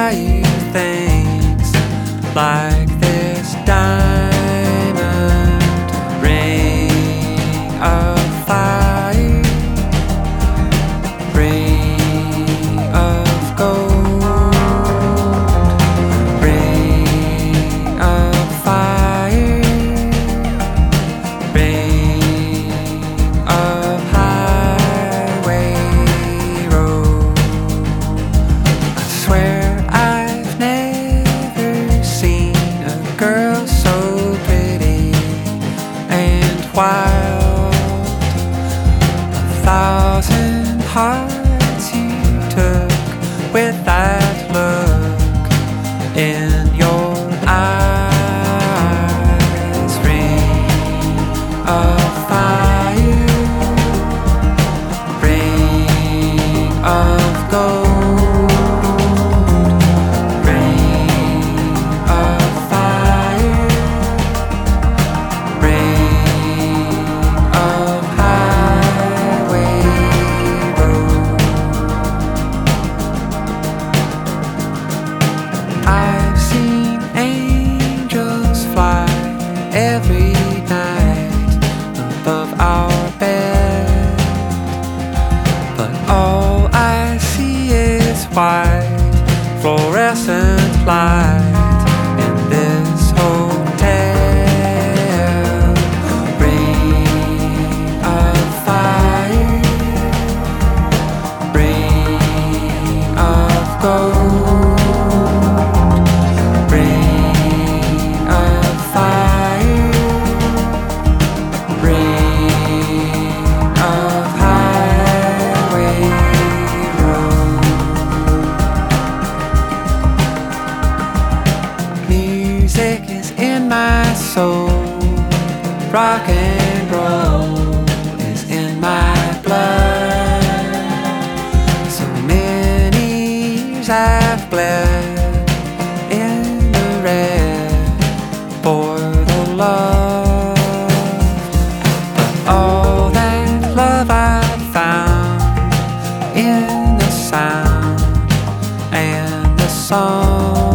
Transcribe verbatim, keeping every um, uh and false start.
buy you things like this diamond ring of fire, ring of gold, ring of fire, ring of highway road. I swear I've never seen a girl so pretty and wild. A thousand hearts you took with that look in your eyes. Ring of fire, ring of gold, ring of fire, ring of highway road. I've seen angels fly every night above our bed, but all I see is white fluorescent light in this hotel. Ring of fire, ring of gold, ring of fire, ring of highway road. Music is in my soul, rock and roll is in my blood. So many years I've bled in the red for the love, but all that love I found in the sound and the song.